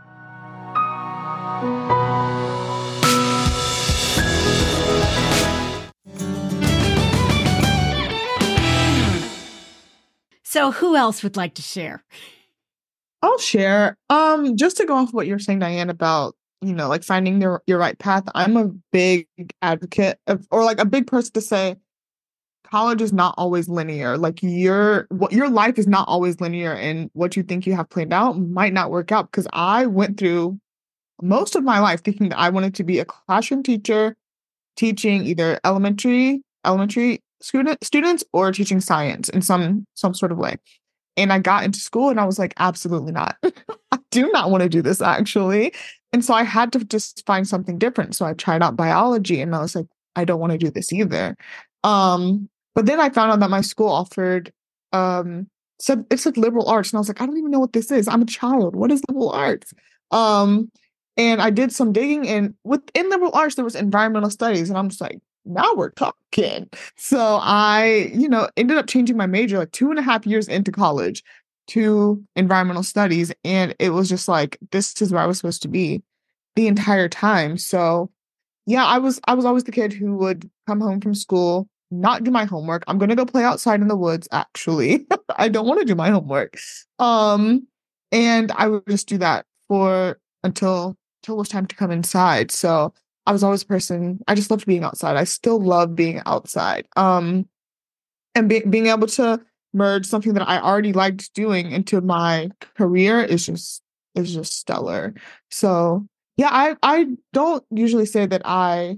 So who else would like to share? I'll share. Um, just to go off what you're saying, Diane, about, you know, like finding your, your right path. I'm a big advocate of, or like a big person to say, college is not always linear. Like your, what your life is not always linear, and what you think you have planned out might not work out. Because I went through most of my life thinking that I wanted to be a classroom teacher, teaching either elementary, elementary student students or teaching science in some, some sort of way. And I got into school and I was like, absolutely not. I do not want to do this, actually. And so I had to just find something different. So I tried out biology and I was like, I don't want to do this either. Um, but then I found out that my school offered, um, said, it said liberal arts. And I was like, I don't even know what this is. I'm a child. What is liberal arts? Um, and I did some digging, and within liberal arts, there was environmental studies, and I'm just like, now we're talking. So I, you know, ended up changing my major like two and a half years into college to environmental studies. And it was just like, this is where I was supposed to be the entire time. So yeah, I was, I was always the kid who would come home from school, not do my homework. I'm going to go play outside in the woods. Actually, I don't want to do my homework. Um, and I would just do that for until, until it was time to come inside. So I was always a person, I just loved being outside. I still love being outside. Um, and be, being able to merge something that I already liked doing into my career is just, is just stellar. So yeah, I, I don't usually say that I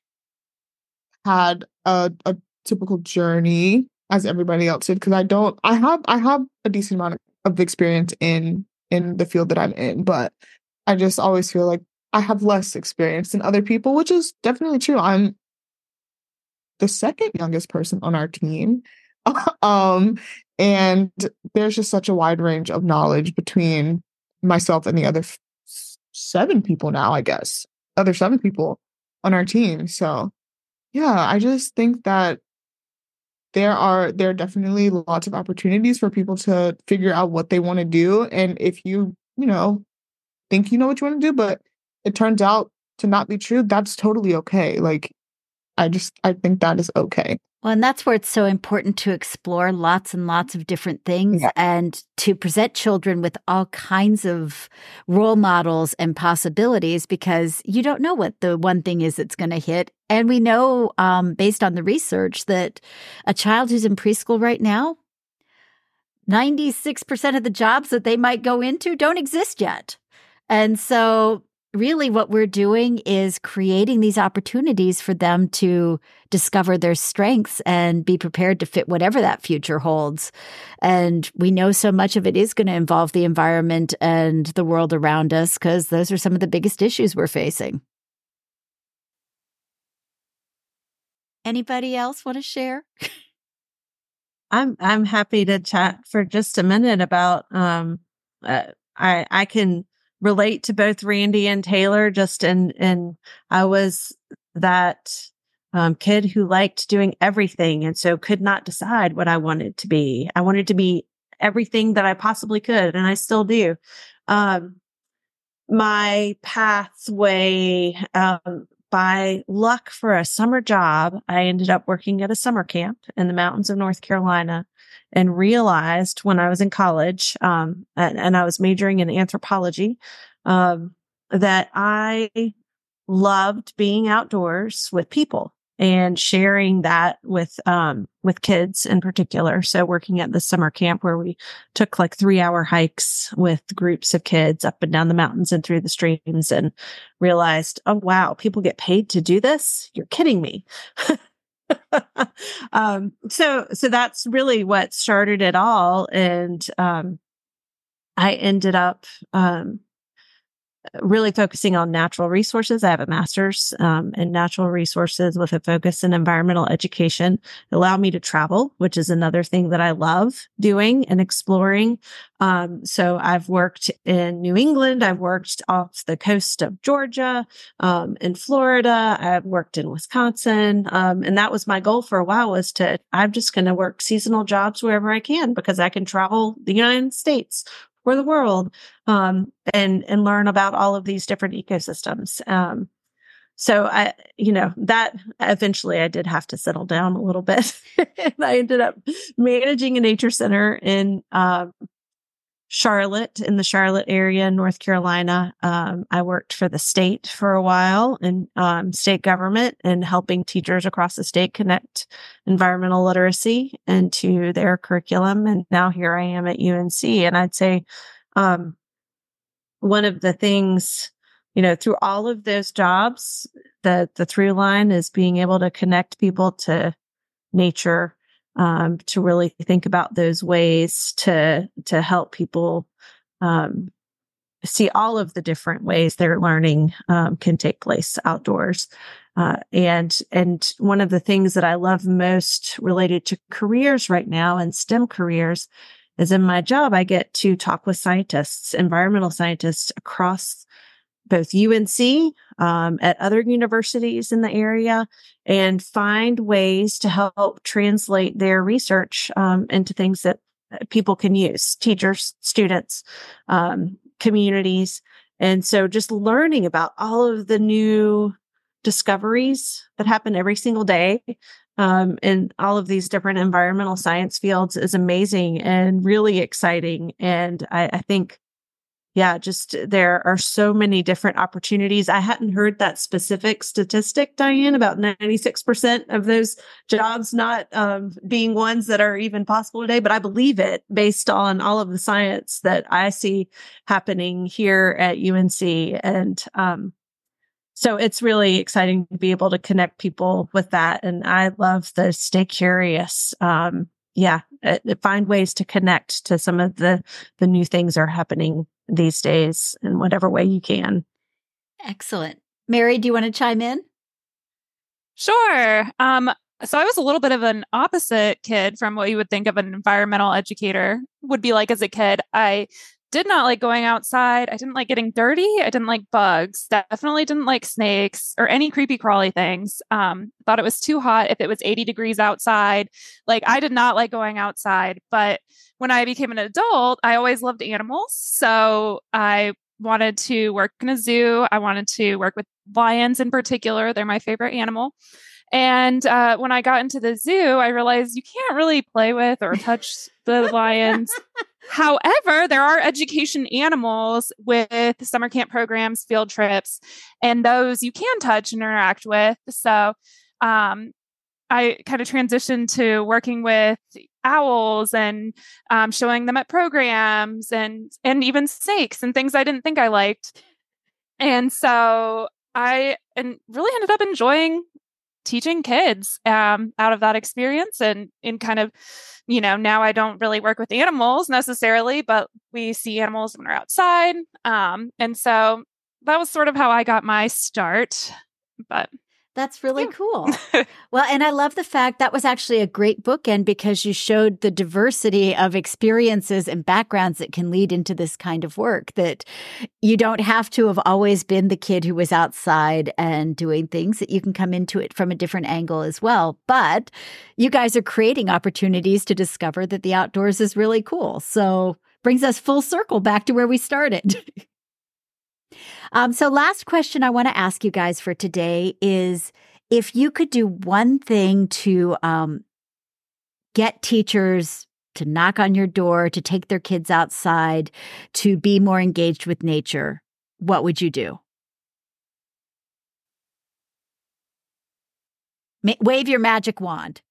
had a, a typical journey as everybody else did, because I don't, I have, I have a decent amount of experience in, in the field that I'm in, but I just always feel like I have less experience than other people, which is definitely true. I'm the second youngest person on our team. um, and there's just such a wide range of knowledge between myself and the other f- seven people now, I guess. Other seven people on our team. So yeah, I just think that there are there are definitely lots of opportunities for people to figure out what they want to do. And if you, you know, think you know what you want to do, but it turns out to not be true, that's totally okay. Like, I just, I think that is okay. Well, and that's where it's so important to explore lots and lots of different things Yeah. and to present children with all kinds of role models and possibilities, because you don't know what the one thing is that's going to hit. And we know, um, based on the research, that a child who's in preschool right now, ninety-six percent of the jobs that they might go into don't exist yet. And so really what we're doing is creating these opportunities for them to discover their strengths and be prepared to fit whatever that future holds. And we know so much of it is going to involve the environment and the world around us, because those are some of the biggest issues we're facing. Anybody else want to share? I'm I'm happy to chat for just a minute about um uh, I I can relate to both Randy and Taylor, just in in I was that um kid who liked doing everything, and so could not decide what I wanted to be. I wanted to be everything that I possibly could, and I still do. Um my pathway, um by luck for a summer job, I ended up working at a summer camp in the mountains of North Carolina, and realized when I was in college, um, and, and I was majoring in anthropology, um, that I loved being outdoors with people and sharing that with, um, with kids in particular. So working at the summer camp where we took like three hour hikes with groups of kids up and down the mountains and through the streams, and realized, oh, wow, people get paid to do this? You're kidding me. um, so, so that's really what started it all. And, um, I ended up, um, really focusing on natural resources. I have a master's um, in natural resources with a focus in environmental education. It allowed me to travel, which is another thing that I love doing and exploring. Um, so I've worked in New England. I've worked off the coast of Georgia, um, in Florida. I've worked in Wisconsin. Um, and that was my goal for a while, was to, I'm just going to work seasonal jobs wherever I can, because I can travel the United States or the world, um, and, and learn about all of these different ecosystems. Um, so I, you know, that eventually I did have to settle down a little bit. And I ended up managing a nature center in, um, Charlotte, in the Charlotte area, North Carolina. Um, I worked for the state for a while in um, state government, and helping teachers across the state connect environmental literacy into their curriculum. And now here I am at U N C. And I'd say um, one of the things, you know, through all of those jobs, the the through line is being able to connect people to nature, um, to really think about those ways to, to help people, um, see all of the different ways their learning, um, can take place outdoors. Uh, and, and one of the things that I love most related to careers right now, and STEM careers, is in my job, I get to talk with scientists, environmental scientists across both U N C, um, at other universities in the area, and find ways to help translate their research um, into things that people can use, teachers, students, um, communities. And so just learning about all of the new discoveries that happen every single day um, in all of these different environmental science fields is amazing and really exciting. And I, I think, yeah, just there are so many different opportunities. I hadn't heard that specific statistic, Diane, about ninety-six percent of those jobs not um, being ones that are even possible today, but I believe it based on all of the science that I see happening here at U N C. And um, so it's really exciting to be able to connect people with that. And I love the stay curious. Um, yeah, uh, find ways to connect to some of the, the new things that are happening these days in whatever way you can. Excellent. Mary, do you want to chime in? Sure. Um, so I was a little bit of an opposite kid from what you would think of an environmental educator would be like as a kid. I did not like going outside. I didn't like getting dirty. I didn't like bugs. Definitely didn't like snakes or any creepy crawly things. Um, thought it was too hot if it was eighty degrees outside. Like I did not like going outside. But when I became an adult, I always loved animals. So I wanted to work in a zoo. I wanted to work with lions in particular. They're my favorite animal. And uh, when I got into the zoo, I realized you can't really play with or touch the lions. However, there are education animals with summer camp programs, field trips, and those you can touch and interact with. So um, I kind of transitioned to working with owls and um, showing them at programs and and even snakes and things I didn't think I liked. And so I and really ended up enjoying teaching kids um, out of that experience and in kind of, you know, now I don't really work with animals necessarily, but we see animals when we're outside. Um, and so that was sort of how I got my start. But that's really yeah. cool. Well, and I love the fact that was actually a great bookend because you showed the diversity of experiences and backgrounds that can lead into this kind of work, that you don't have to have always been the kid who was outside and doing things, that you can come into it from a different angle as well. But you guys are creating opportunities to discover that the outdoors is really cool. So brings us full circle back to where we started. Um, so last question I want to ask you guys for today is if you could do one thing to um, get teachers to knock on your door, to take their kids outside, to be more engaged with nature, what would you do? Ma- wave your magic wand.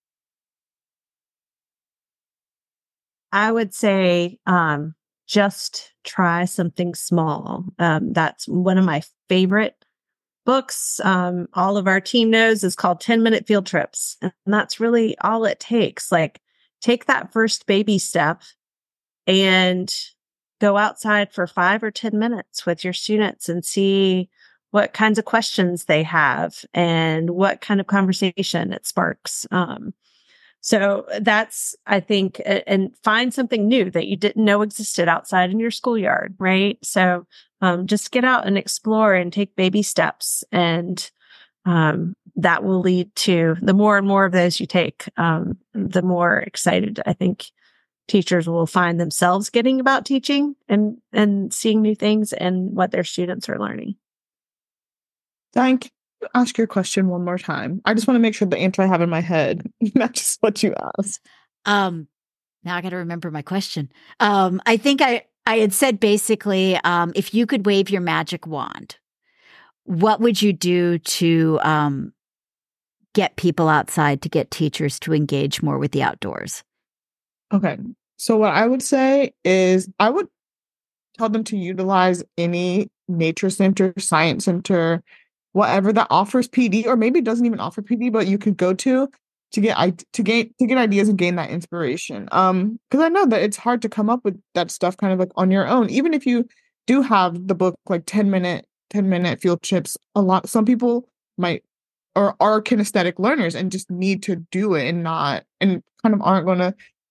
I would say um, just try something small. Um, that's one of my favorite books. Um, all of our team knows is called ten minute field trips. And that's really all it takes. Like take that first baby step and go outside for five or ten minutes with your students and see what kinds of questions they have and what kind of conversation it sparks. Um, So that's, I think, and find something new that you didn't know existed outside in your schoolyard, right? So um, just get out and explore and take baby steps. And um, that will lead to the more and more of those you take, um, the more excited I think teachers will find themselves getting about teaching and, and seeing new things and what their students are learning. Thank you. Ask your question one more time. I just want to make sure the answer I have in my head matches what you asked. Um, now I got to remember my question. Um, I think I, I had said basically, um, if you could wave your magic wand, what would you do to um, get people outside, to get teachers to engage more with the outdoors? Okay. So what I would say is I would tell them to utilize any nature center, science center, whatever that offers P D, or maybe it doesn't even offer P D, but you could go to to get to gain to get ideas and gain that inspiration. Um, because I know that it's hard to come up with that stuff kind of like on your own. Even if you do have the book like ten minute field trips, a lot some people might or are kinesthetic learners and just need to do it and not and kind of aren't going to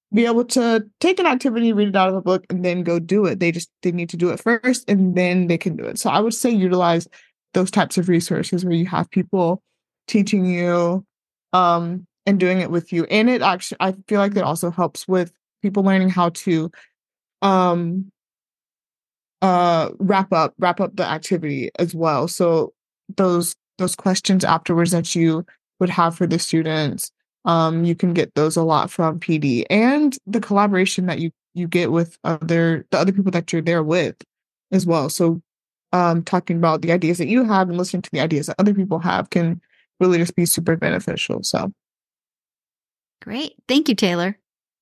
be able to take an activity, read it out of a book, and then go do it. They just they need to do it first, and then they can do it. So I would say utilize those types of resources where you have people teaching you um, and doing it with you. And it actually, I feel like that also helps with people learning how to um, uh, wrap up wrap up the activity as well. So those those questions afterwards that you would have for the students, um, you can get those a lot from P D, and the collaboration that you you get with other the other people that you're there with as well. So um, talking about the ideas that you have and listening to the ideas that other people have can really just be super beneficial. So great. Thank you, Taylor.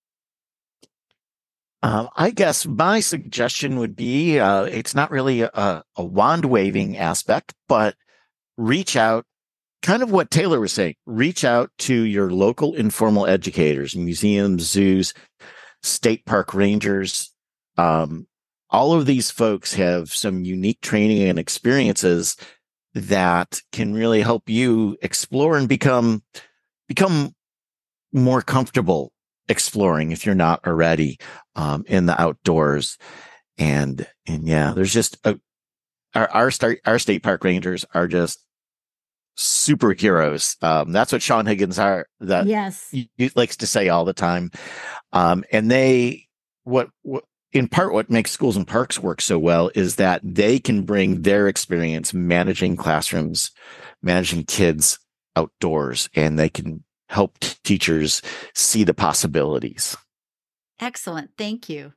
Um, I guess my suggestion would be, uh, it's not really a, a wand waving aspect, but reach out, kind of what Taylor was saying, reach out to your local informal educators, museums, zoos, state park rangers. Um, all of these folks have some unique training and experiences that can really help you explore and become, become more comfortable exploring if you're not already um, in the outdoors. And, and yeah, there's just a, our, our state, our state park rangers are just superheroes. Um, that's what Sean Higgins are, that yes. he, he likes to say all the time. Um, and they, what, what, in part, what makes schools and parks work so well is that they can bring their experience managing classrooms, managing kids outdoors, and they can help t- teachers see the possibilities. Excellent. Thank you.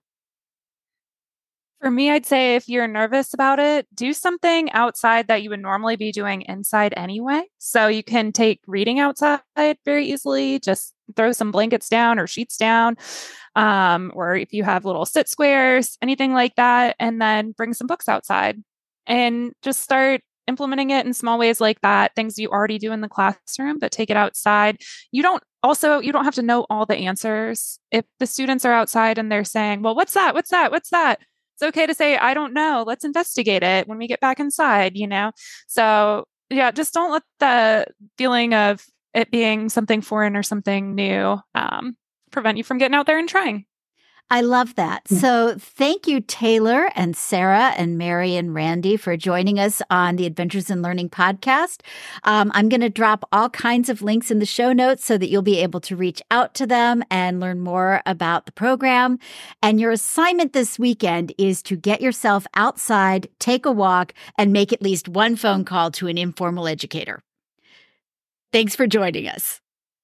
For me, I'd say if you're nervous about it, do something outside that you would normally be doing inside anyway. So you can take reading outside very easily, just throw some blankets down or sheets down, um, or if you have little sit squares, anything like that, and then bring some books outside and just start implementing it in small ways like that, things you already do in the classroom, but take it outside. You don't also, you don't have to know all the answers. If the students are outside and they're saying, well, what's that? What's that? What's that? It's okay to say, I don't know. Let's investigate it when we get back inside, you know? So yeah, just don't let the feeling of it being something foreign or something new um, prevent you from getting out there and trying. I love that. So thank you, Taylor and Sarah and Mary and Randy, for joining us on the Adventures in Learning podcast. Um, I'm going to drop all kinds of links in the show notes so that you'll be able to reach out to them and learn more about the program. And your assignment this weekend is to get yourself outside, take a walk, and make at least one phone call to an informal educator. Thanks for joining us.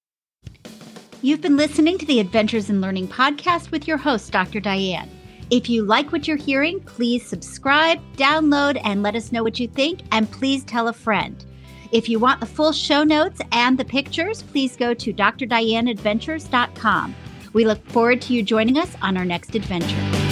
You've been listening to the Adventures in Learning podcast with your host, Doctor Diane. If you like what you're hearing, please subscribe, download, and let us know what you think, and please tell a friend. If you want the full show notes and the pictures, please go to d r diane adventures dot com. We look forward to you joining us on our next adventure.